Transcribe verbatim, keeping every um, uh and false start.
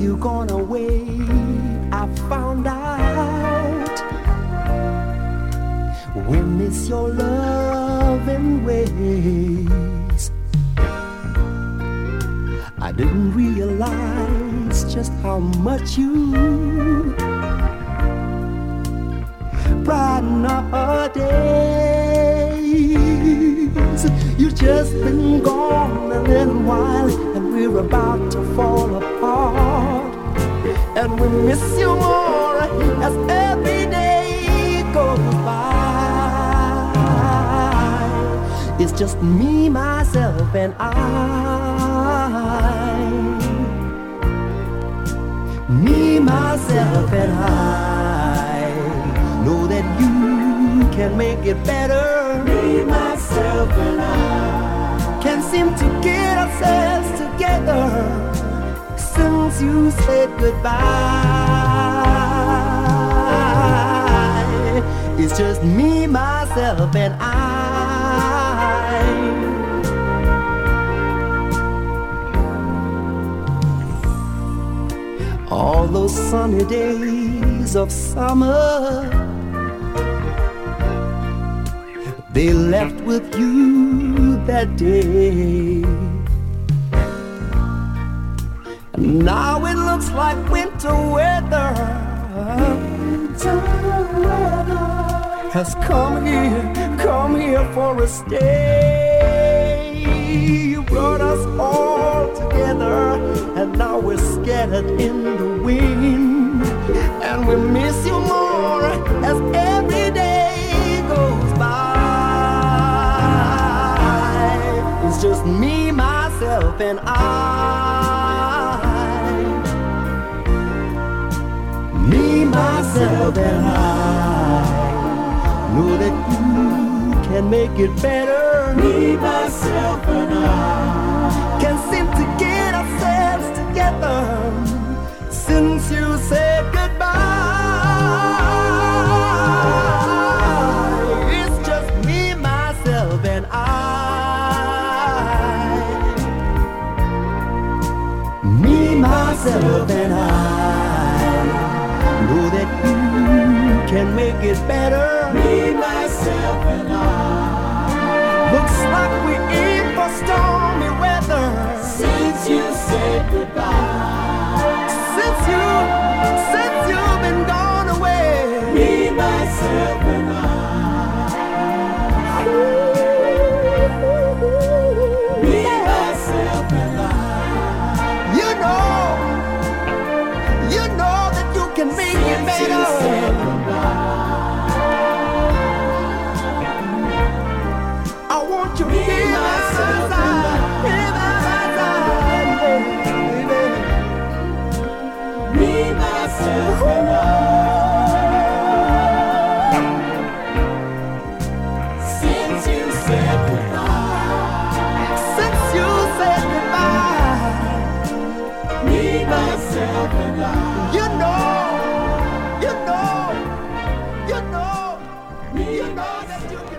you gone away, I found out we miss your loving ways. I didn't realize just how much you brighten up our days. You've just been gone a little while, and we're about to fall apart. And we miss you more as every day goes by. It's just me, myself, and I. Me, myself, and I know that you can make it better. Me, myself, and I can seem to get ourselves together since you said goodbye. It's just me, myself, and I. All those sunny days of summer, they left with you that day. And now it looks like winter weather, winter weather has come here, come here for a stay. You brought us all together, and now we're scattered in the wind. And we miss you more as every day goes by. It's just me, myself, and I. Me, myself, and I know that you can make it better. Me, myself, and I can seem to get ourselves together since you said goodbye. It's just me, myself, and I. Me, myself, and I know that you can make it better. Me, myself, and I. Looks like we're in for stormy weather since you said goodbye. Since you, since you've been gone away. Me, myself, and I. Me, myself, and I. You know, you know that you can make it better. I want you here, myself, and I. Here by my side, baby. Me, myself, and I. Since you said goodbye. Since you said goodbye. Me, myself, and I. You know, you know, you know, you know that you